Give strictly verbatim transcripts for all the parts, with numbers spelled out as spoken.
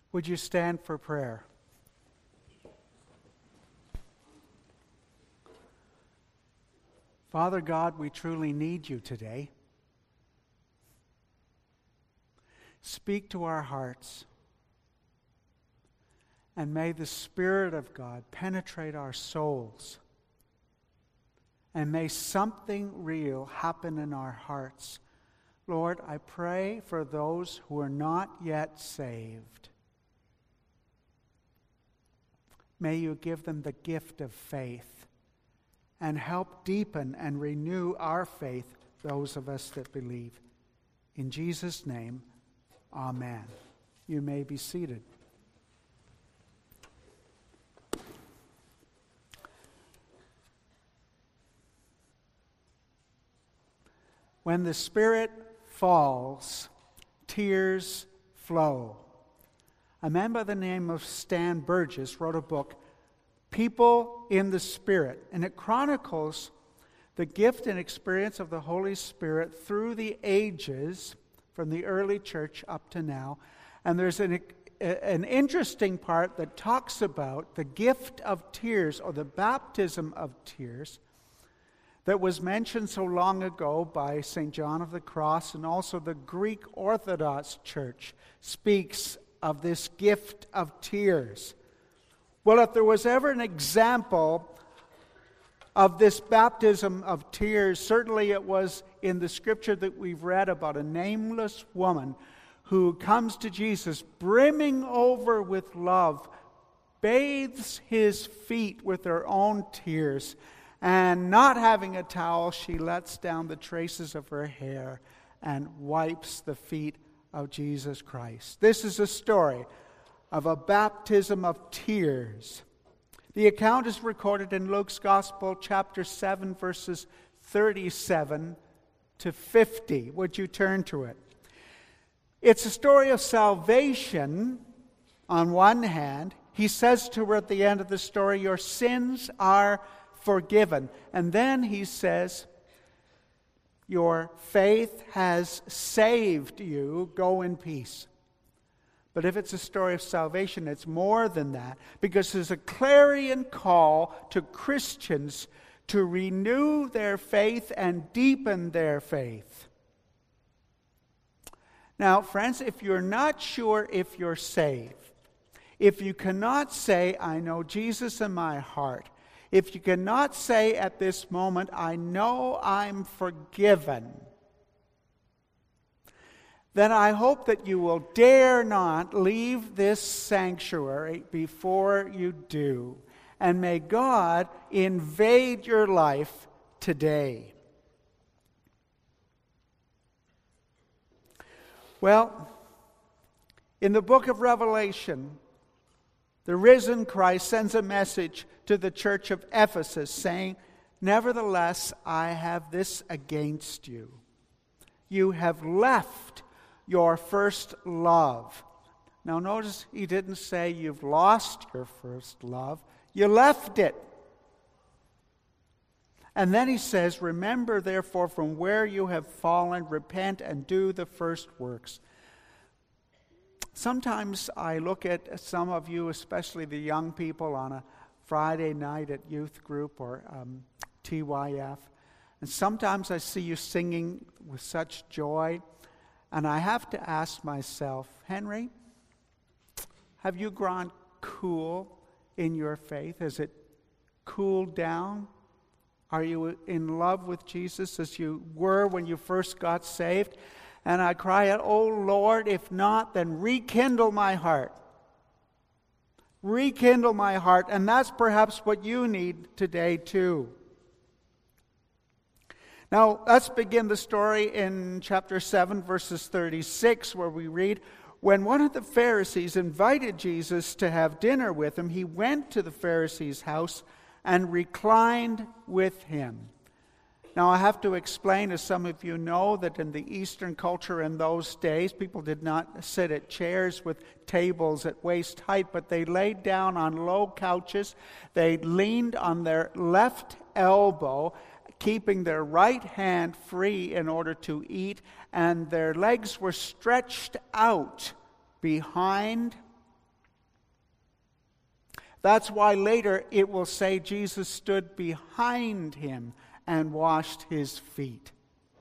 Would you stand for prayer? Father God, we truly need you today. Speak to our hearts. And may the Spirit of God penetrate our souls. And may something real happen in our hearts. Lord, I pray for those who are not yet saved. May you give them the gift of faith and help deepen and renew our faith, those of us that believe. In Jesus' name, amen. You may be seated. When the Spirit falls, tears flow. A man by the name of Stan Burgess wrote a book, People in the Spirit, and it chronicles the gift and experience of the Holy Spirit through the ages, from the early church up to now. And there's an, an interesting part that talks about the gift of tears, or the baptism of tears, that was mentioned so long ago by Saint John of the Cross, and also the Greek Orthodox Church speaks of this gift of tears. Well, if there was ever an example of this baptism of tears, certainly it was in the scripture that we've read about a nameless woman who comes to Jesus brimming over with love, bathes his feet with her own tears, and not having a towel, she lets down the traces of her hair and wipes the feet of Jesus Christ. This is a story of a baptism of tears. The account is recorded in Luke's Gospel, chapter seven, verses thirty-seven to fifty. Would you turn to it? It's a story of salvation on one hand. He says to her at the end of the story, your sins are forgiven. And then he says, your faith has saved you. Go in peace. But if it's a story of salvation, it's more than that, because there's a clarion call to Christians to renew their faith and deepen their faith. Now, friends, if you're not sure if you're saved, if you cannot say, I know Jesus in my heart, if you cannot say at this moment, I know I'm forgiven, then I hope that you will dare not leave this sanctuary before you do. And may God invade your life today. Well, in the book of Revelation, the risen Christ sends a message to the church of Ephesus saying, nevertheless, I have this against you. You have left your first love. Now notice he didn't say you've lost your first love. You left it. And then he says, remember therefore from where you have fallen, repent and do the first works. Sometimes I look at some of you, especially the young people, on a Friday night at youth group or um, T Y F. And sometimes I see you singing with such joy. And I have to ask myself, Henry, have you grown cool in your faith? Has it cooled down? Are you in love with Jesus as you were when you first got saved? And I cry out, oh Lord, if not, then rekindle my heart. Rekindle my heart. And that's perhaps what you need today too. Now, let's begin the story in chapter seven, verses thirty-six, where we read, when one of the Pharisees invited Jesus to have dinner with him, he went to the Pharisee's house and reclined with him. Now, I have to explain, as some of you know, that in the Eastern culture in those days, people did not sit at chairs with tables at waist height, but they laid down on low couches. They leaned on their left elbow, keeping their right hand free in order to eat, and their legs were stretched out behind That's why later it will say Jesus stood behind him and washed his feet.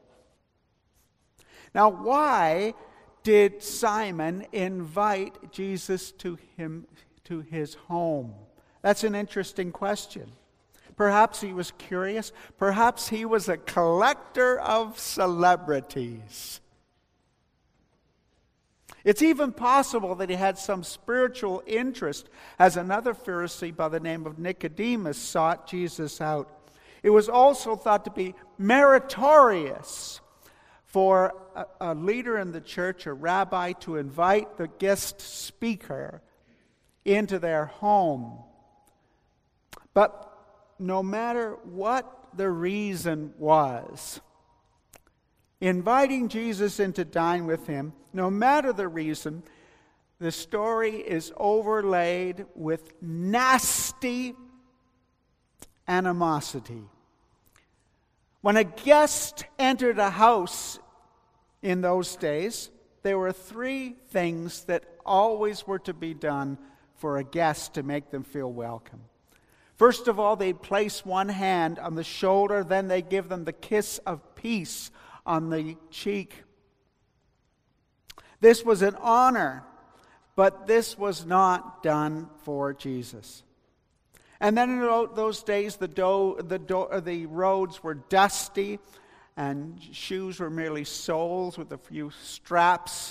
Now, why did Simon invite Jesus to him to his home? That's an interesting question. Perhaps he was curious. Perhaps he was a collector of celebrities. It's even possible that he had some spiritual interest, as another Pharisee by the name of Nicodemus sought Jesus out. It was also thought to be meritorious for a, a leader in the church, a rabbi, to invite the guest speaker into their home. But no matter what the reason was, inviting Jesus in to dine with him, no matter the reason, the story is overlaid with nasty animosity. When a guest entered a house in those days, there were three things that always were to be done for a guest to make them feel welcome. First of all, they'd place one hand on the shoulder, then they give them the kiss of peace on the cheek. This was an honor, but this was not done for Jesus. And then in those days, the, do, the, do, the roads were dusty, and shoes were merely soles with a few straps.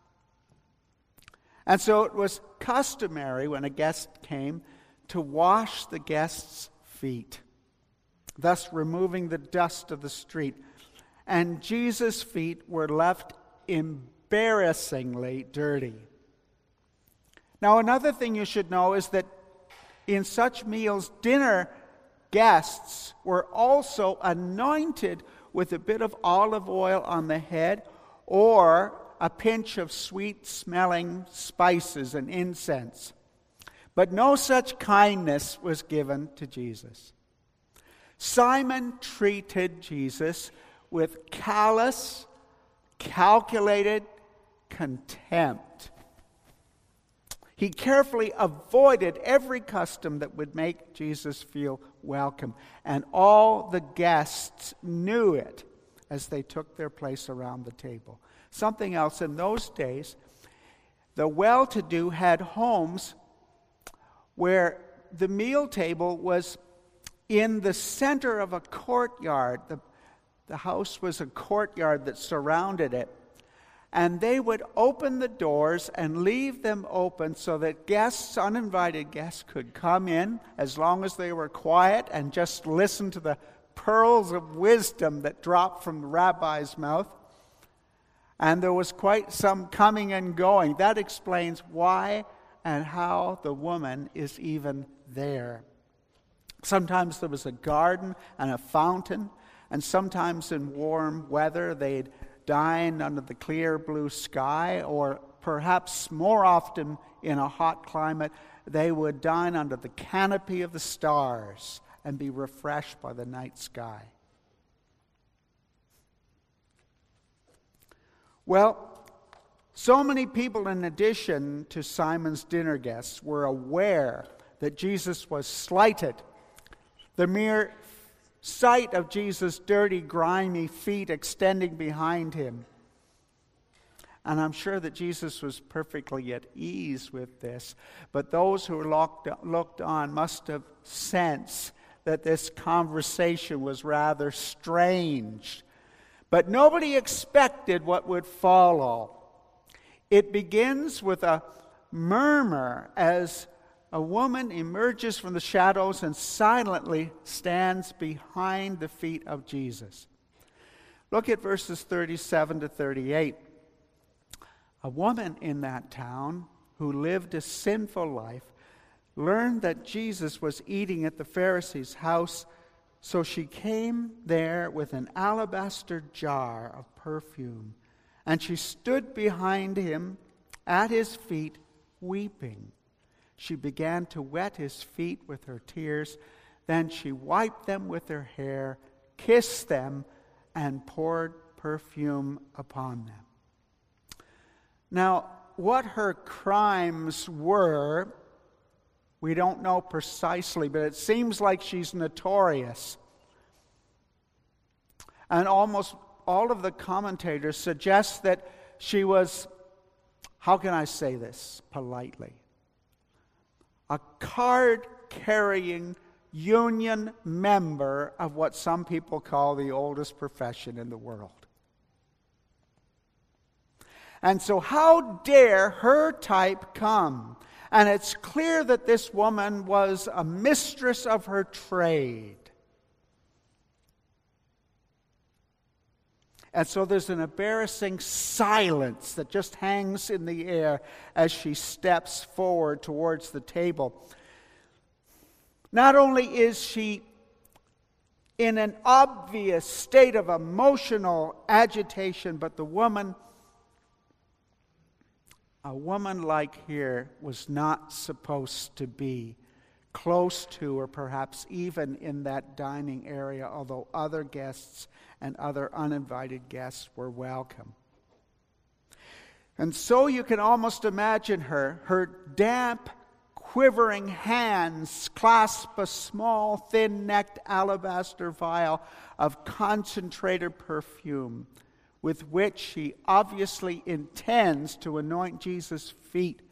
And so it was customary when a guest came to wash the guest's feet, thus removing the dust of the street. And Jesus' feet were left embarrassingly dirty. Now, another thing you should know is that in such meals, dinner guests were also anointed with a bit of olive oil on the head or a pinch of sweet-smelling spices and incense. But no such kindness was given to Jesus. Simon treated Jesus with callous, calculated contempt. He carefully avoided every custom that would make Jesus feel welcome. And all the guests knew it as they took their place around the table. Something else, in those days, the well-to-do had homes where the meal table was in the center of a courtyard. The, the house was a courtyard that surrounded it. And they would open the doors and leave them open so that guests, uninvited guests, could come in as long as they were quiet and just listen to the pearls of wisdom that dropped from the rabbi's mouth. And there was quite some coming and going. That explains why and how the woman is even there. Sometimes there was a garden and a fountain, and sometimes in warm weather they'd dine under the clear blue sky, or perhaps more often in a hot climate, they would dine under the canopy of the stars and be refreshed by the night sky. Well, so many people, in addition to Simon's dinner guests, were aware that Jesus was slighted. The mere sight of Jesus' dirty, grimy feet extending behind him. And I'm sure that Jesus was perfectly at ease with this. But those who looked, looked on must have sensed that this conversation was rather strange. But nobody expected what would follow. It begins with a murmur as a woman emerges from the shadows and silently stands behind the feet of Jesus. Look at verses thirty-seven to thirty-eight. A woman in that town who lived a sinful life learned that Jesus was eating at the Pharisee's house, so she came there with an alabaster jar of perfume, and she stood behind him at his feet weeping. She began to wet his feet with her tears. Then she wiped them with her hair, kissed them, and poured perfume upon them. Now, what her crimes were We don't know precisely, but it seems like she's notorious. And almost all of the commentators suggest that she was, how can I say this politely, a card-carrying union member of what some people call the oldest profession in the world. And so how dare her type come? And it's clear that this woman was a mistress of her trade. And so there's an embarrassing silence that just hangs in the air as she steps forward towards the table. Not only is she in an obvious state of emotional agitation, but the woman, a woman like here, was not supposed to be close to or perhaps even in that dining area, although other guests and other uninvited guests were welcome. And so you can almost imagine her, her damp, quivering hands clasp a small, thin-necked alabaster vial of concentrated perfume with which she obviously intends to anoint Jesus' feet.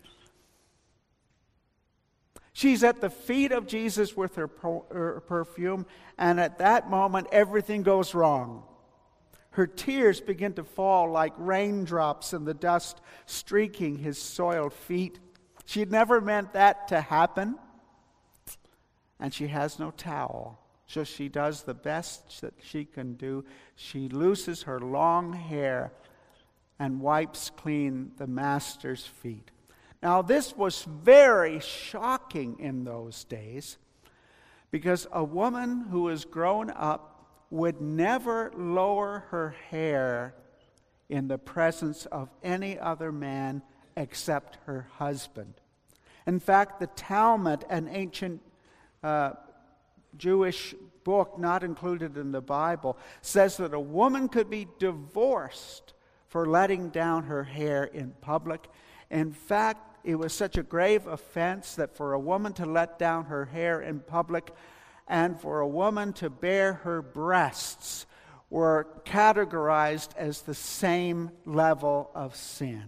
She's at the feet of Jesus with her, po- her perfume, and at that moment, everything goes wrong. Her tears begin to fall like raindrops in the dust streaking his soiled feet. She'd never meant that to happen, and she has no towel. So she does the best that she can do. She looses her long hair and wipes clean the master's feet. Now, this was very shocking in those days because a woman who was grown up would never lower her hair in the presence of any other man except her husband. In fact, the Talmud, an ancient uh, Jewish book not included in the Bible, says that a woman could be divorced for letting down her hair in public. In fact, it was such a grave offense that for a woman to let down her hair in public and for a woman to bare her breasts were categorized as the same level of sin.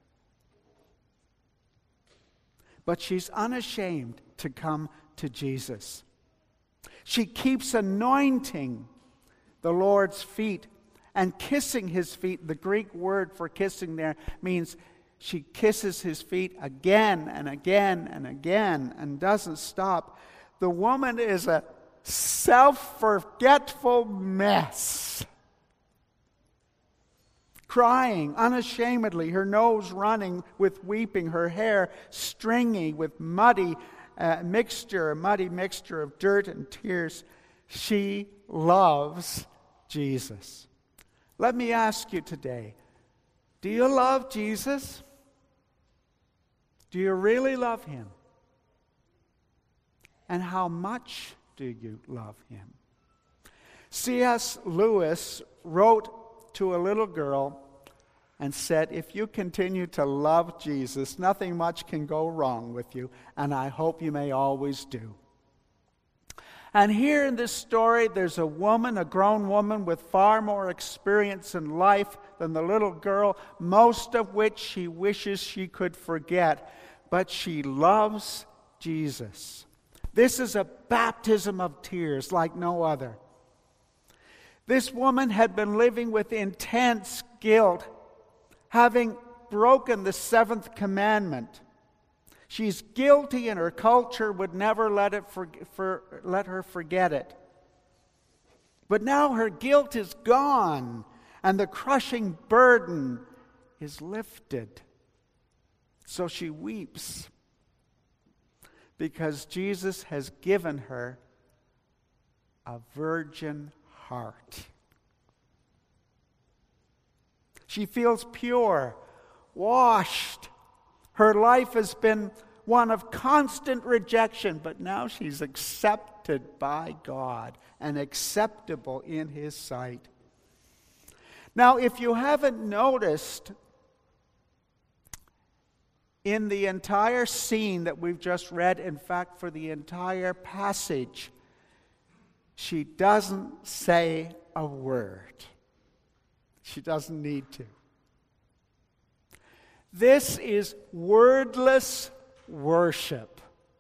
But she's unashamed to come to Jesus. She keeps anointing the Lord's feet and kissing his feet. The Greek word for kissing there means she kisses his feet again and again and again and doesn't stop. The woman is a self-forgetful mess, crying unashamedly, her nose running with weeping, her hair stringy with muddy uh, mixture, a muddy mixture of dirt and tears. She loves Jesus. Let me ask you today, do you love Jesus? Do you really love him? And how much do you love him? C S Lewis wrote to a little girl and said, if you continue to love Jesus, nothing much can go wrong with you, and I hope you may always do. And here in this story, there's a woman, a grown woman with far more experience in life than the little girl, most of which she wishes she could forget. But she loves Jesus. This is a baptism of tears like no other. This woman had been living with intense guilt, having broken the seventh commandment. She's guilty, and her culture would never let it for, for, let her forget it. But now her guilt is gone, and the crushing burden is lifted. So she weeps because Jesus has given her a virgin heart. She feels pure, washed. Her life has been one of constant rejection, but now she's accepted by God and acceptable in his sight. Now, if you haven't noticed, in the entire scene that we've just read, in fact, for the entire passage, she doesn't say a word. She doesn't need to. This is wordless worship.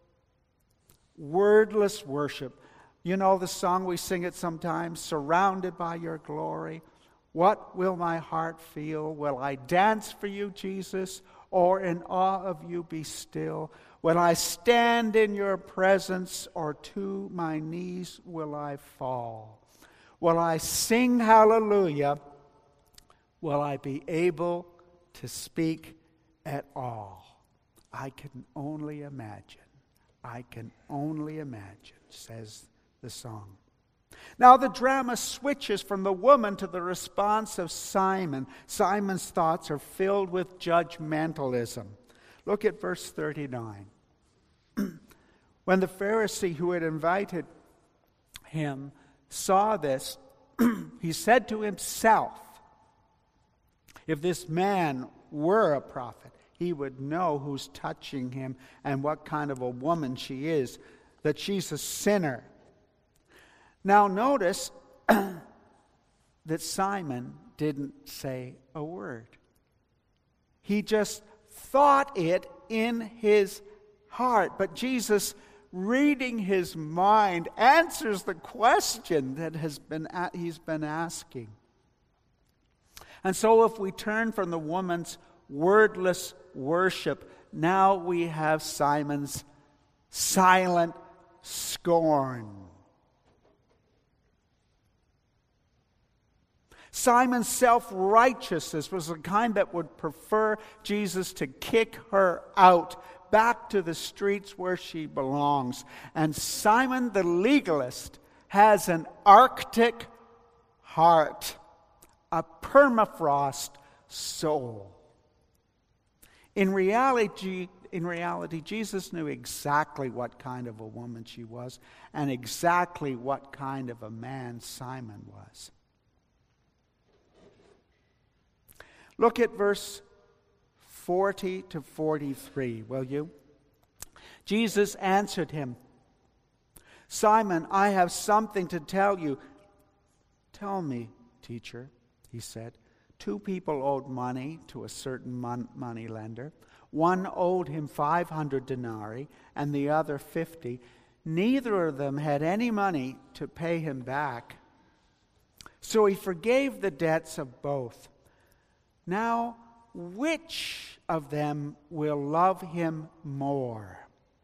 Wordless worship. You know the song, we sing it sometimes, surrounded by your glory. What will my heart feel? Will I dance for you, Jesus, or in awe of you be still? Will I stand in your presence, or to my knees will I fall? Will I sing hallelujah? Will I be able to speak at all? I can only imagine. I can only imagine, says the song. Now the drama switches from the woman to the response of Simon. Simon's thoughts are filled with judgmentalism. Look at verse thirty-nine. When the Pharisee who had invited him saw this, he said to himself, if this man were a prophet, he would know who's touching him and what kind of a woman she is, that she's a sinner. Now notice that Simon didn't say a word. He just thought it in his heart. But Jesus, reading his mind, answers the question that has been he's been asking. And so if we turn from the woman's wordless worship, now we have Simon's silent scorn. Simon's self-righteousness was the kind that would prefer Jesus to kick her out, back to the streets where she belongs. And Simon the legalist has an Arctic heart, a permafrost soul. In reality, in reality, Jesus knew exactly what kind of a woman she was and exactly what kind of a man Simon was. Look at verse forty to forty-three, will you? Jesus answered him, Simon, I have something to tell you. Tell me, teacher, he said. Two people owed money to a certain mon- money lender. One owed him five hundred denarii and the other fifty. Neither of them had any money to pay him back. So he forgave the debts of both. Now, which of them will love him more?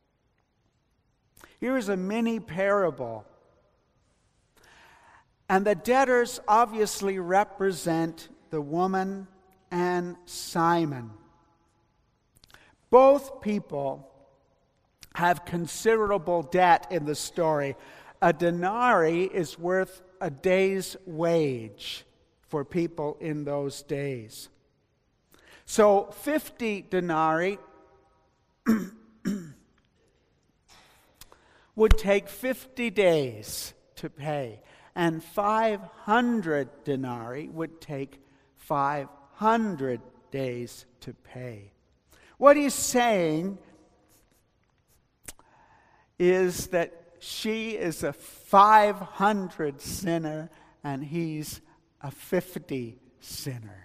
Here is a mini parable. And the debtors obviously represent the woman and Simon. Both people have considerable debt in the story. A denarii is worth a day's wage for people in those days. So fifty denarii would take fifty days to pay, and five hundred denarii would take five hundred days to pay. What he's saying is that she is a five hundred sinner and he's a fifty sinner.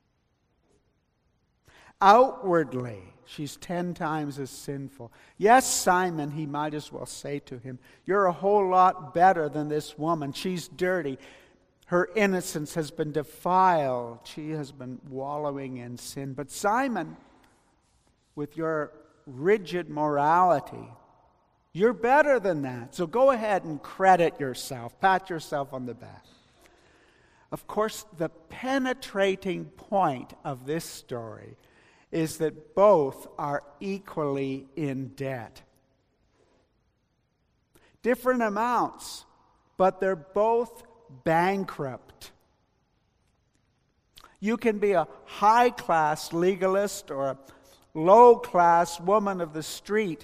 Outwardly, she's ten times as sinful. Yes, Simon, he might as well say to him, you're a whole lot better than this woman. She's dirty. Her innocence has been defiled. She has been wallowing in sin. But Simon, with your rigid morality, you're better than that. So go ahead and credit yourself. Pat yourself on the back. Of course, the penetrating point of this story is that both are equally in debt. Different amounts, but they're both bankrupt. You can be a high-class legalist or a low-class woman of the street,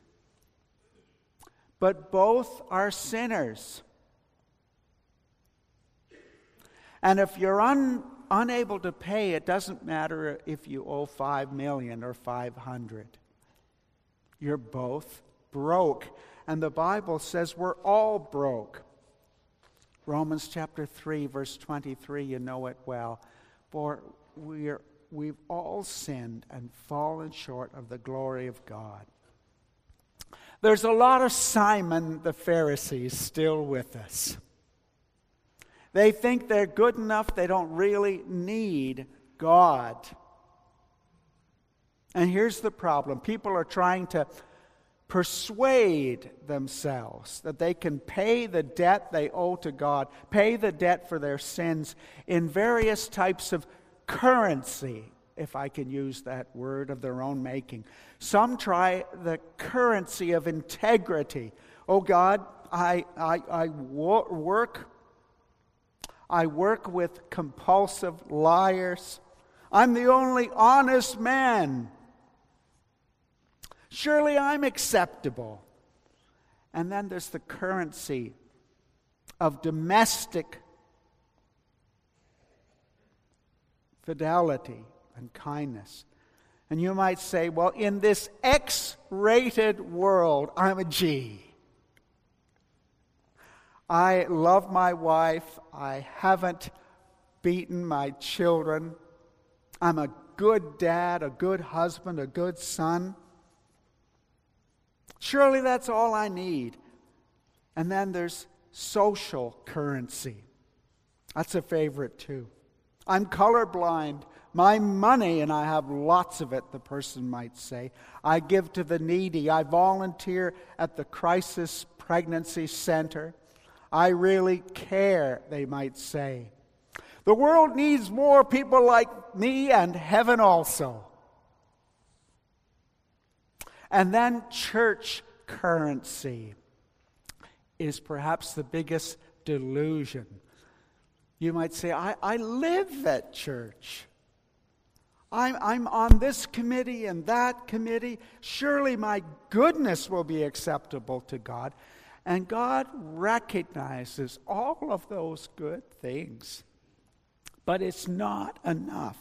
but both are sinners. And if you're unable to pay, it doesn't matter if you owe five million or five hundred. You're both broke. And the Bible says we're all broke. Romans chapter three, verse twenty-three, you know it well. For we're, we've all sinned and fallen short of the glory of God. There's a lot of Simon the Pharisees still with us. They think they're good enough, they don't really need God. And here's the problem. People are trying to persuade themselves that they can pay the debt they owe to God, pay the debt for their sins in various types of currency, if I can use that word, of their own making. Some try the currency of integrity. Oh God, I, I, I wo- work, I work with compulsive liars. I'm the only honest man. Surely I'm acceptable. And then there's the currency of domestic fidelity and kindness. And you might say, well, in this X-rated world, I'm a G. I love my wife. I haven't beaten my children. I'm a good dad, a good husband, a good son. Surely that's all I need. And then there's social currency. That's a favorite too. I'm colorblind. My money, and I have lots of it, the person might say, I give to the needy. I volunteer at the crisis pregnancy center. I really care, they might say. The world needs more people like me, and heaven also. And then church currency is perhaps the biggest delusion. You might say, I, I live at church. I'm, I'm on this committee and that committee. Surely my goodness will be acceptable to God. And God recognizes all of those good things. But it's not enough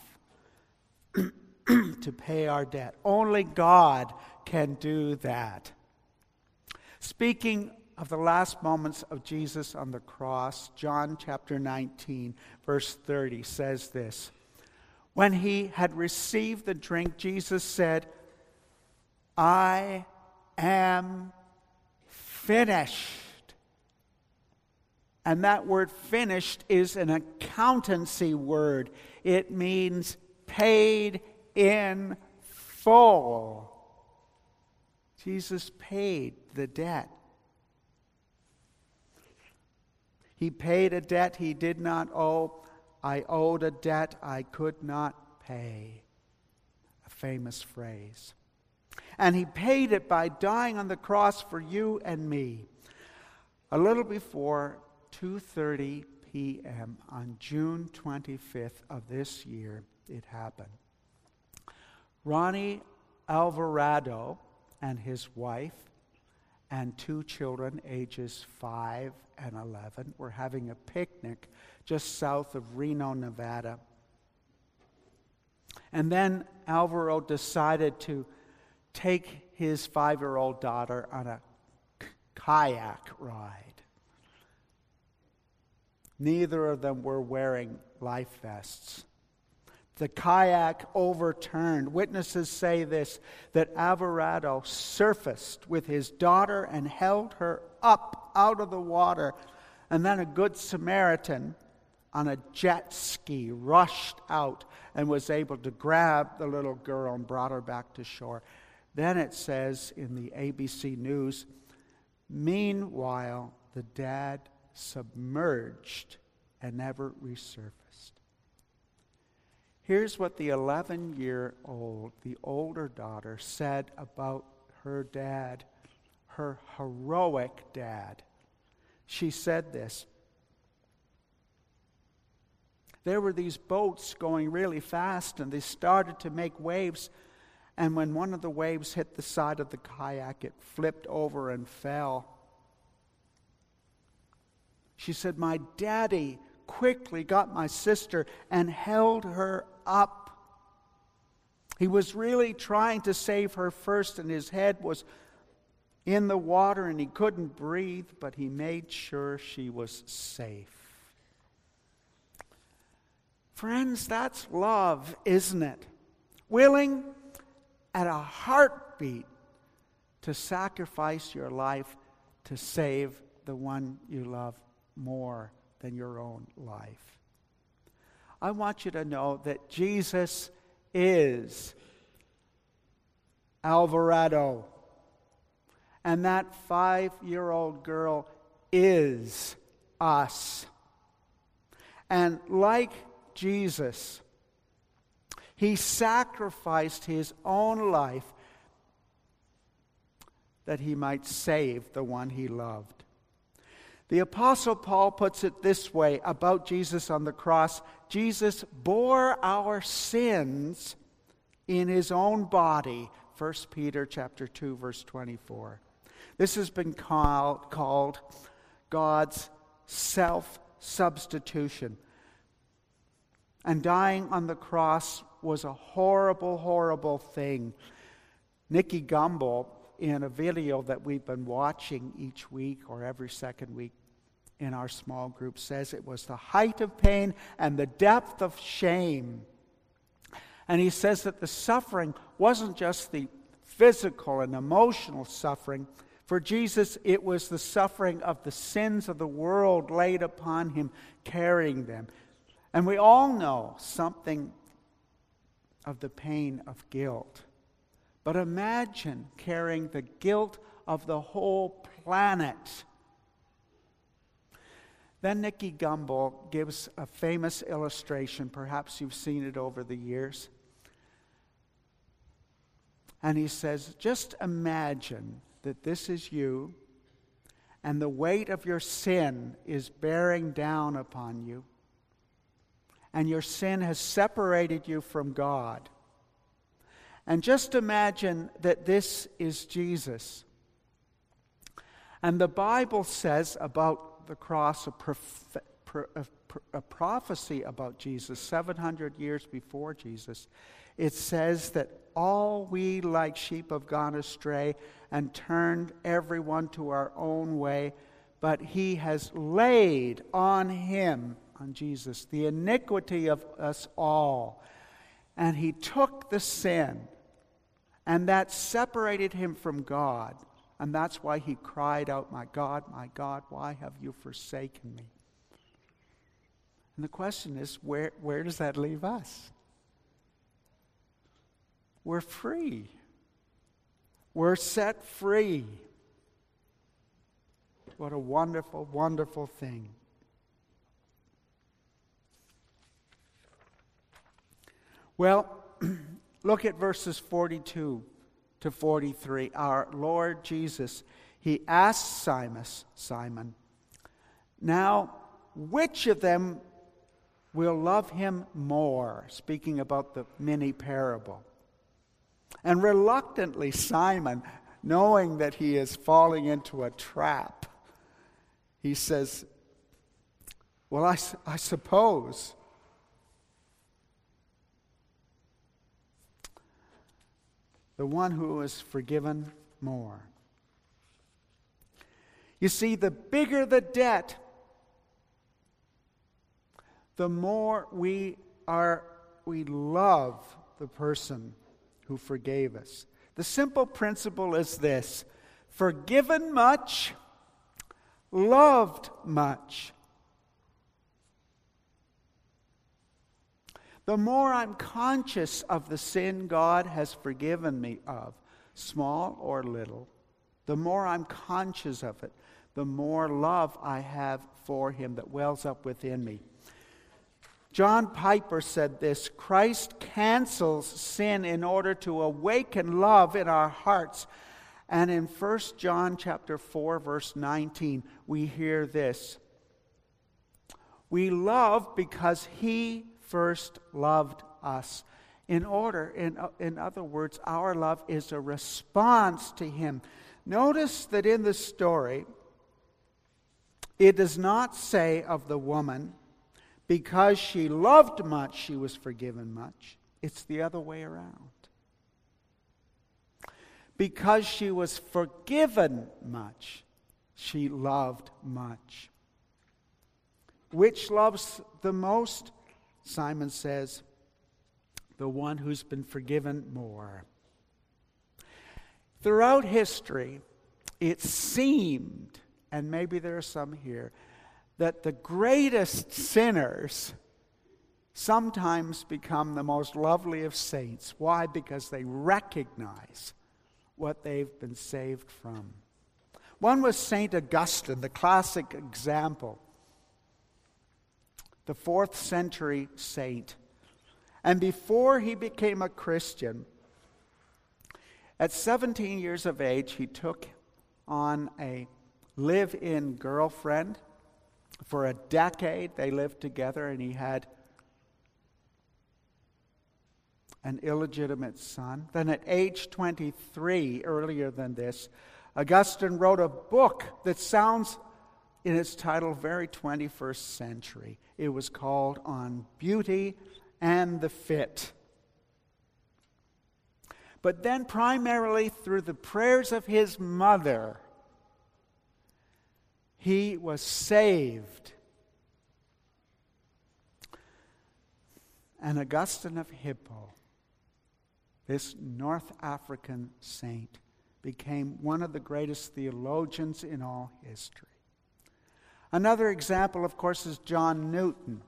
to pay our debt. Only God can do that. Speaking of the last moments of Jesus on the cross, John chapter nineteen, verse thirty says this. When he had received the drink, Jesus said, I am finished. And that word finished is an accountancy word. It means paid in full. Jesus paid the debt. He paid a debt he did not owe. I owed a debt I could not pay. A famous phrase. And he paid it by dying on the cross for you and me. A little before two thirty p.m. on June twenty-fifth of this year, it happened. Ronnie Alvarado and his wife and two children, ages five and eleven, were having a picnic just south of Reno, Nevada. And then Alvaro decided to take his five-year-old daughter on a k- kayak ride. Neither of them were wearing life vests. The kayak overturned. Witnesses say this, that Alvarado surfaced with his daughter and held her up out of the water. And then a good Samaritan on a jet ski rushed out and was able to grab the little girl and brought her back to shore. Then it says in the A B C News, meanwhile, the dad submerged and never resurfaced. Here's what the eleven-year-old, the older daughter, said about her dad, her heroic dad. She said this. There were these boats going really fast, and they started to make waves. And when one of the waves hit the side of the kayak, it flipped over and fell. She said, my daddy quickly got my sister and held her up. He was really trying to save her first, and his head was in the water and he couldn't breathe, but he made sure she was safe. Friends, that's love, isn't it? Willing at a heartbeat to sacrifice your life to save the one you love more than your own life. I want you to know that Jesus is Alvarado, and that five-year-old girl is us. And like Jesus, he sacrificed his own life that he might save the one he loved. The Apostle Paul puts it this way about Jesus on the cross: Jesus bore our sins in his own body. First Peter chapter two, verse twenty-four. This has been called, called God's self-substitution. And dying on the cross was a horrible, horrible thing. Nicky Gumbel, in a video that we've been watching each week or every second week in our small group, says it was the height of pain and the depth of shame. And he says that the suffering wasn't just the physical and emotional suffering. For Jesus, it was the suffering of the sins of the world laid upon him, carrying them. And we all know something of the pain of guilt. But imagine carrying the guilt of the whole planet. Then Nicky Gumbel gives a famous illustration. Perhaps you've seen it over the years. And he says, just imagine that this is you, and the weight of your sin is bearing down upon you, and your sin has separated you from God. And just imagine that this is Jesus. And the Bible says about the cross, a, prof- a, a prophecy about Jesus, seven hundred years before Jesus. It says that all we like sheep have gone astray and turned everyone to our own way, but he has laid on him, on Jesus, the iniquity of us all. And he took the sin, and that separated him from God. And that's why he cried out, "My God, my God, why have you forsaken me?" And the question is, where, where does that leave us? We're free. We're set free. What a wonderful, wonderful thing. Well, look at verses forty-two to forty-three. Our Lord Jesus, he asked Simon, Simon, now, which of them will love him more? Speaking about the mini parable. And reluctantly, Simon, knowing that he is falling into a trap, he says, well, I, I suppose the one who is forgiven more. You see, the bigger the debt, the more we are we love the person who forgave us. The simple principle is this: forgiven much, loved much. The more I'm conscious of the sin God has forgiven me of, small or little, the more I'm conscious of it, the more love I have for him that wells up within me. John Piper said this: Christ cancels sin in order to awaken love in our hearts. And in First John chapter four, verse nineteen, we hear this: we love because he first loved us. In order, in, in other words, our love is a response to him. Notice that in the story, it does not say of the woman Because she loved much, she was forgiven much. It's the other way around. Because she was forgiven much, she loved much. Which loves the most? Simon says, the one who's been forgiven more. Throughout history, it seemed, and maybe there are some here, that the greatest sinners sometimes become the most lovely of saints. Why? Because they recognize what they've been saved from. One was Saint Augustine, the classic example, the fourth century saint. And before he became a Christian, at seventeen years of age, he took on a live-in girlfriend. For a decade, they lived together, and he had an illegitimate son. Then at age twenty-three, earlier than this, Augustine wrote a book that sounds, in its title, very twenty-first century. It was called On Beauty and the Fit. But then, primarily through the prayers of his mother, he was saved. And Augustine of Hippo, this North African saint, became one of the greatest theologians in all history. Another example, of course, is John Newton.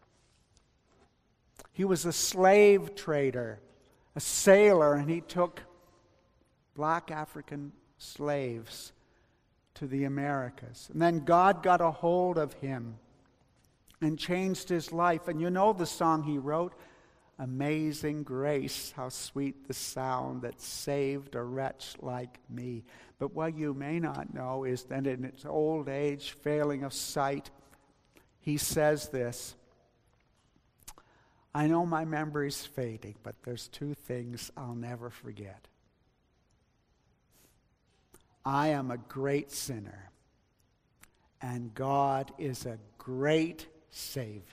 He was a slave trader, a sailor, and he took black African slaves to the Americas. And then God got a hold of him and changed his life. And you know the song he wrote, Amazing Grace, how sweet the sound that saved a wretch like me. But what you may not know is that in his old age, failing of sight, he says this, I know my memory's fading, but there's two things I'll never forget. I am a great sinner, and God is a great Savior.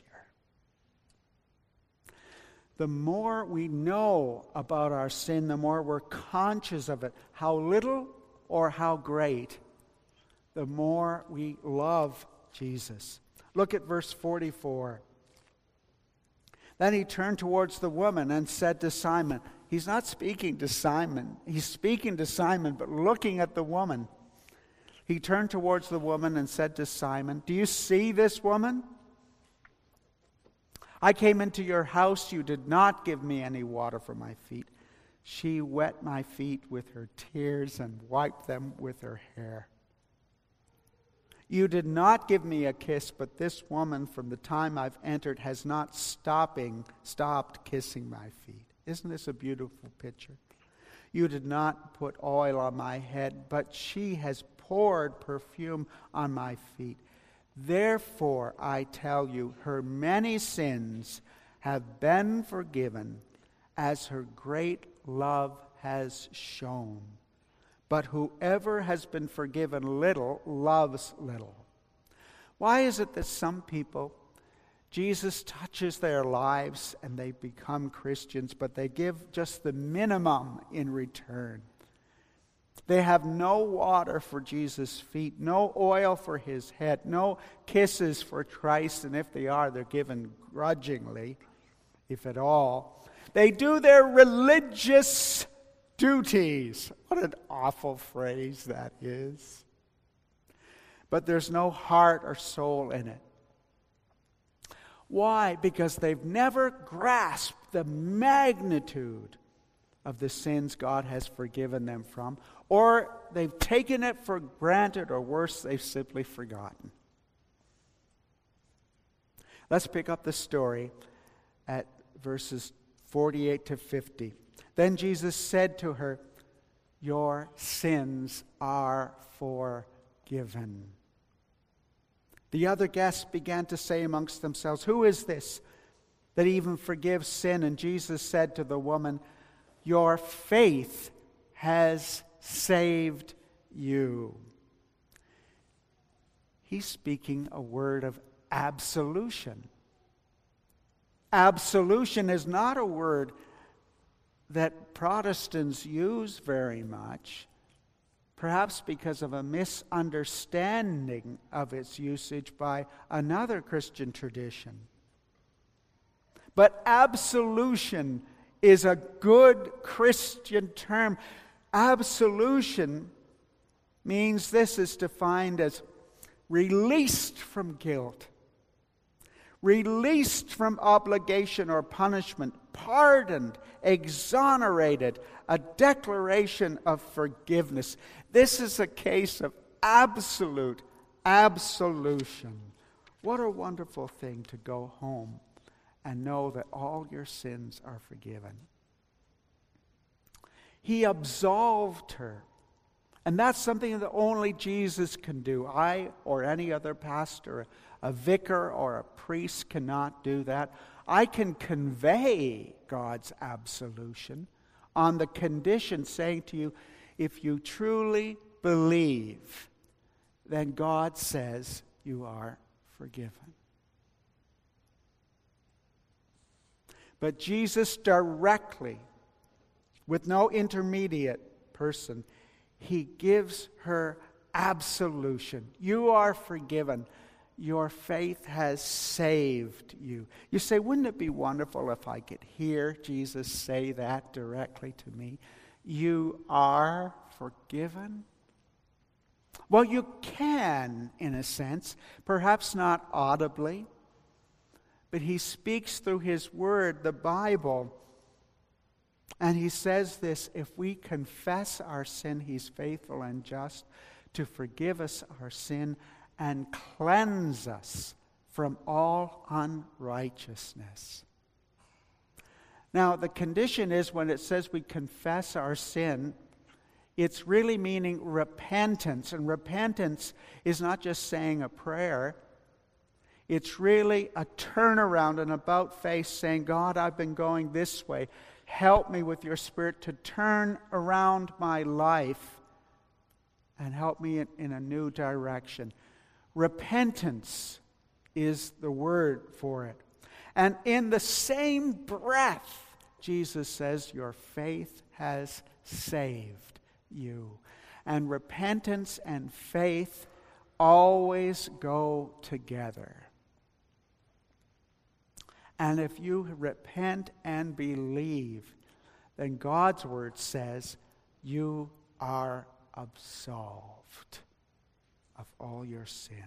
The more we know about our sin, the more we're conscious of it, how little or how great, the more we love Jesus. Look at verse forty-four. Then he turned towards the woman and said to Simon, he's not speaking to Simon, he's speaking to Simon, but looking at the woman. He turned towards the woman and said to Simon, do you see this woman? I came into your house, you did not give me any water for my feet. She wet my feet with her tears and wiped them with her hair. You did not give me a kiss, but this woman from the time I've entered has not stopping, stopped kissing my feet. Isn't this a beautiful picture? You did not put oil on my head, but she has poured perfume on my feet. Therefore, I tell you, her many sins have been forgiven, as her great love has shown. But whoever has been forgiven little loves little. Why is it that some people, Jesus touches their lives and they become Christians, but they give just the minimum in return? They have no water for Jesus' feet, no oil for his head, no kisses for Christ, and if they are, they're given grudgingly, if at all. They do their religious duties. What an awful phrase that is. But there's no heart or soul in it. Why? Because they've never grasped the magnitude of the sins God has forgiven them from, or they've taken it for granted, or worse, they've simply forgotten. Let's pick up the story at verses forty-eight to fifty. Then Jesus said to her, your sins are forgiven. The other guests began to say amongst themselves, who is this that even forgives sin? And Jesus said to the woman, your faith has saved you. He's speaking a word of absolution. Absolution is not a word that Protestants use very much, perhaps because of a misunderstanding of its usage by another Christian tradition. But absolution is a good Christian term. Absolution means this is defined as released from guilt, released from obligation or punishment, pardoned, exonerated, a declaration of forgiveness. This is a case of absolute absolution. What a wonderful thing to go home and know that all your sins are forgiven. He absolved her. And that's something that only Jesus can do. I or any other pastor, a vicar or a priest cannot do that. I can convey God's absolution on the condition saying to you, if you truly believe, then God says you are forgiven. But Jesus directly, with no intermediate person, he gives her absolution. You are forgiven. Your faith has saved you. You say, wouldn't it be wonderful if I could hear Jesus say that directly to me? You are forgiven? Well, you can, in a sense, perhaps not audibly, but he speaks through his word, the Bible. And he says this, if we confess our sin, he's faithful and just to forgive us our sin and cleanse us from all unrighteousness. Now, the condition is when it says we confess our sin, it's really meaning repentance. And repentance is not just saying a prayer. It's really a turnaround, an about-face saying, God, I've been going this way. Help me with your Spirit to turn around my life and help me in, in a new direction. Repentance is the word for it. And in the same breath, Jesus says, your faith has saved you. And repentance and faith always go together. And if you repent and believe, then God's word says you are absolved of all your sin.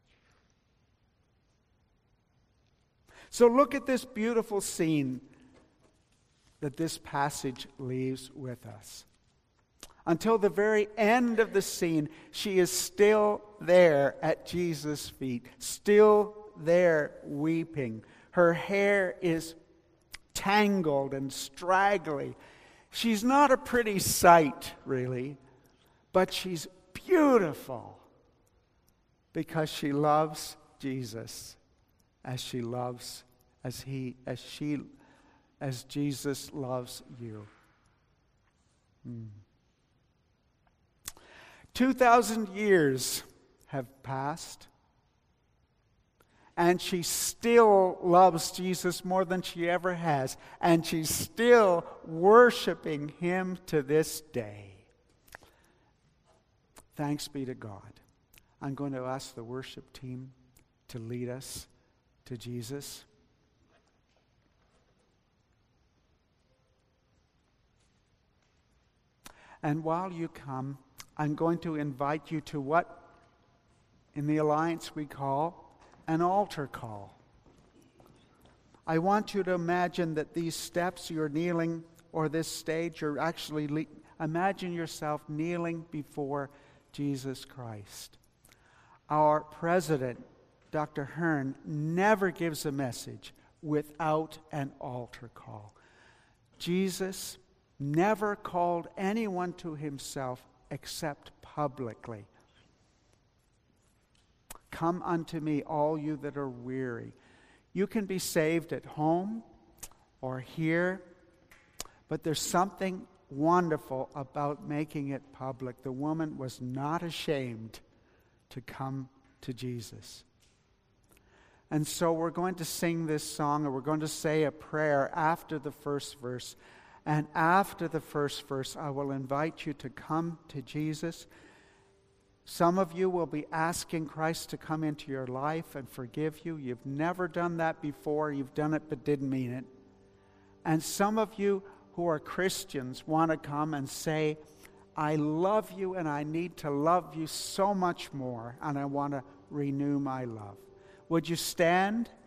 So look at this beautiful scene that this passage leaves with us. Until the very end of the scene, she is still there at Jesus' feet, still there weeping. Her hair is tangled and straggly. She's not a pretty sight, really, but she's beautiful because she loves Jesus as she loves, as he, as she, as Jesus loves you. Hmm. Two thousand years have passed. And she still loves Jesus more than she ever has. And she's still worshiping him to this day. Thanks be to God. I'm going to ask the worship team to lead us to Jesus. And while you come, I'm going to invite you to what in the Alliance we call an altar call. I want you to imagine that these steps you're kneeling, or this stage you're actually, le- imagine yourself kneeling before Jesus Christ. Our president, Doctor Hearn, never gives a message without an altar call. Jesus never called anyone to himself except publicly. Come unto me, all you that are weary. You can be saved at home or here, but there's something wonderful about making it public. The woman was not ashamed to come to Jesus. And so we're going to sing this song, and we're going to say a prayer after the first verse. And after the first verse, I will invite you to come to Jesus. Some of you will be asking Christ to come into your life and forgive you. You've never done that before. You've done it but didn't mean it. And some of you who are Christians want to come and say, I love you and I need to love you so much more, and I want to renew my love. Would you stand?